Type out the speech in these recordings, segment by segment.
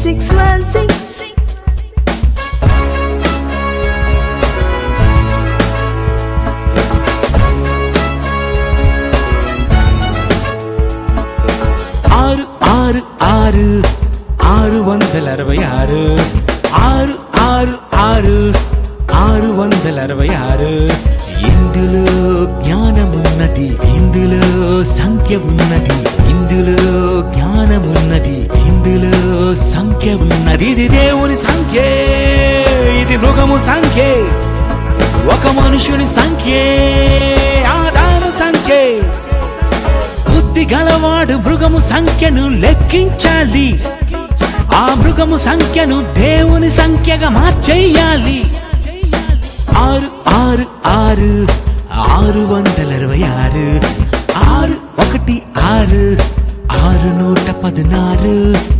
616 ఆరు ఆరు ఆరు 666 ఆరు ఆరు ఆరు 666 ఇందులో జ్ఞానమున్నది, ఇందులో సంఖ్య ఉన్నది, ఇందులో జ్ఞానమున్నది, ఇందులో సంఖ్య ఉన్నది. ఇది దేవుని సంఖ్యే, ఇది మృగము సంఖ్యే, ఒక మనుషుని సంఖ్యే, ఆదాము సంఖ్యే. బుద్ధి గలవాడు మృగము సంఖ్యను లెక్కించాలి, ఆ మృగము సంఖ్యను దేవుని సంఖ్యగా మార్చేయాలి. 6 6 6 666 6 1 6 616.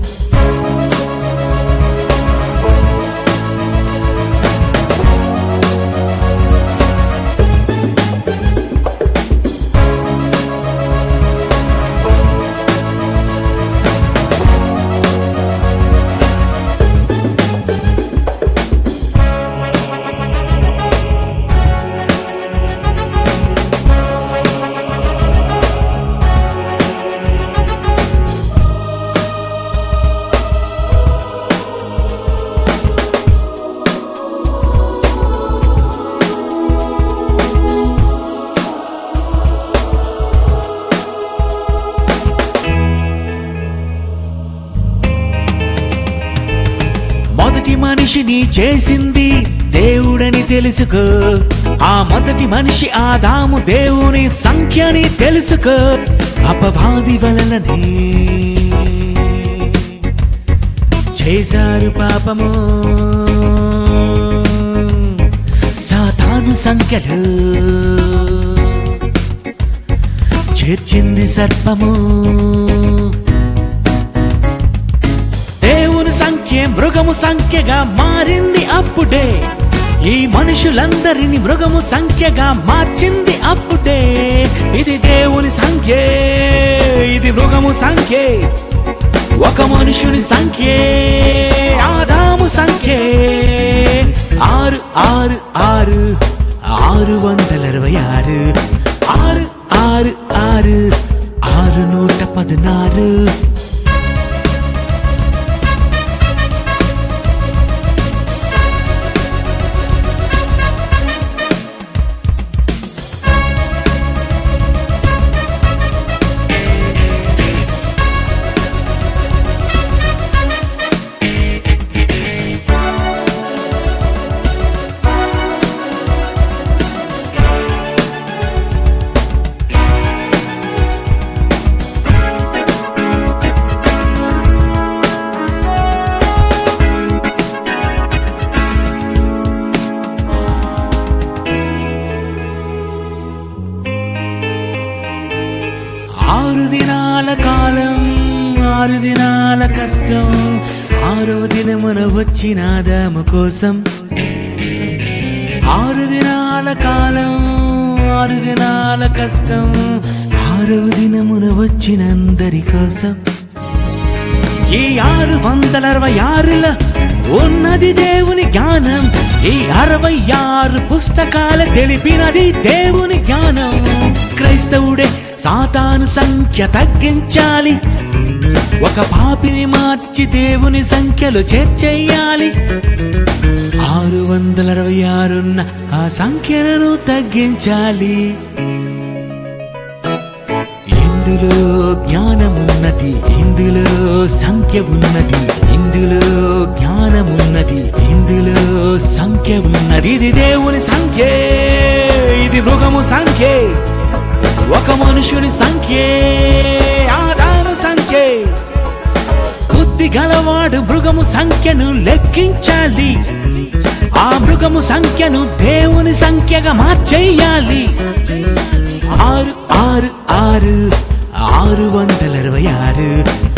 మొదటి మనిషిని చేసింది దేవుడని తెలుసుకో, ఆ మొదటి మనిషి ఆదాము దేవుని సంఖ్యని తెలుసుకో. అపవాది వలననే చేశారు పాపము, సాతాను సంఖ్యలు చేర్చింది సర్పము. సంఖ్య మృగము సంఖ్యగా మారింది అప్పుడే, ఈ మనుషులందరినీ మృగము సంఖ్యగా మార్చింది అప్పుడే. ఇది దేవుని సంఖ్యే, ఇది మృగము సంఖ్యే, ఒక మనుషుని సంఖ్యే, ఆదాము సంఖ్యే. 6 6 6 666 6 6 6 616. ఆరు దినాల కాలం, 6 దినాల కష్టం, 6వ దినమున వచ్చిన ఆదాము కోసం. 6 దినాల కాలం, 6 దినాల కష్టం, 6వ దినమున వచ్చిన అందరి కోసం. ఈ 666లో ఉన్నది దేవుని జ్ఞానం, ఈ 66 పుస్తకాల తెలిపినది దేవుని జ్ఞానం. క్రైస్తవుడే సాతాను సంఖ్య తగ్గించాలి, ఒక పాపిని మార్చి దేవుని సంఖ్యలో చేర్చేయాలి. 666 ఉన్న ఆ సంఖ్యను తగ్గించాలి. ఇందులో జ్ఞానమున్నది, ఇందులో సంఖ్య ఉన్నది, ఇందులో జ్ఞానమున్నది, ఇందులో సంఖ్య ఉన్నది. ఇది దేవుని సంఖ్యే, ఇది మృగము సంఖ్యే, ఒక మనుషుని సంఖ్యే, ఆదాము సంఖ్యే. బుద్ధి గలవాడు మృగము సంఖ్యను లెక్కించాలి, ఆ మృగము సంఖ్యను దేవుని సంఖ్యగా మార్చేయాలి. 6 6 6 666